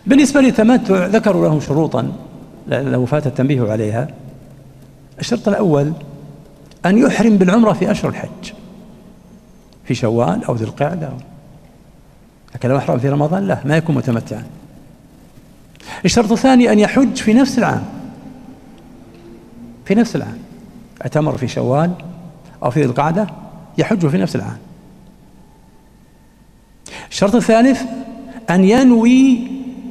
بالنسبة للتمتع ذكروا له شروطا لو فات التنبيه عليها. الشرط الأول أن يحرم بالعمرة في أشهر الحج، في شوال أو ذي القعدة، لكن لو أحرم في رمضان لا، ما يكون متمتعا. الشرط الثاني أن يحج في نفس العام، في نفس العام، اعتمر في شوال أو في ذي القعدة يحج في نفس العام. الشرط الثالث أن ينوي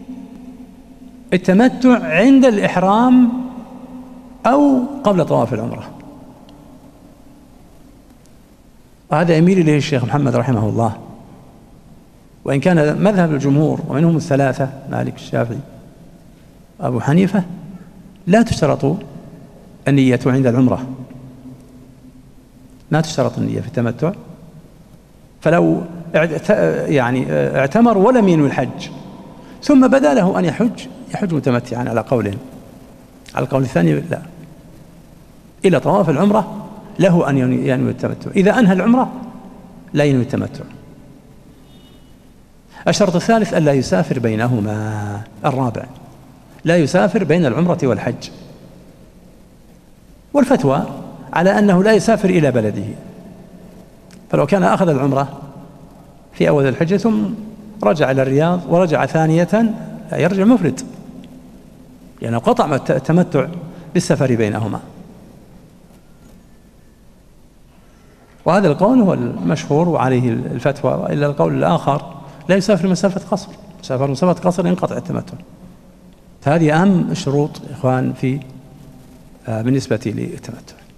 التمتع عند الإحرام أو قبل طواف العمرة، وهذا يميل إليه الشيخ محمد رحمه الله، وإن كان مذهب الجمهور ومنهم الثلاثة مالك الشافعي أبو حنيفة لا تشترط النية عند العمرة، ما تشترط النية في التمتع. فلو يعني اعتمر ولم ينوي الحج ثم بدا له أن يحج متمتعا على قولين، على القول الثاني لا، إلى طواف العمرة له أن ينوي التمتع، إذا أنهى العمرة لا ينوي التمتع. الشرط الثالث ألا يسافر بينهما. الرابع لا يسافر بين العمرة والحج، والفتوى على أنه لا يسافر إلى بلده، فلو كان أخذ العمرة في أول الحجة ثم رجع إلى الرياض ورجع ثانية لا يرجع مفرد، يعني قطع التمتع بالسفر بينهما. وهذا القول هو المشهور وعليه الفتوى، وإلا القول الآخر لا يسافر مسافة قصر، سافر مسافة قصر ينقطع التمتع. هذه أهم الشروط إخوان في بالنسبة للتمتع.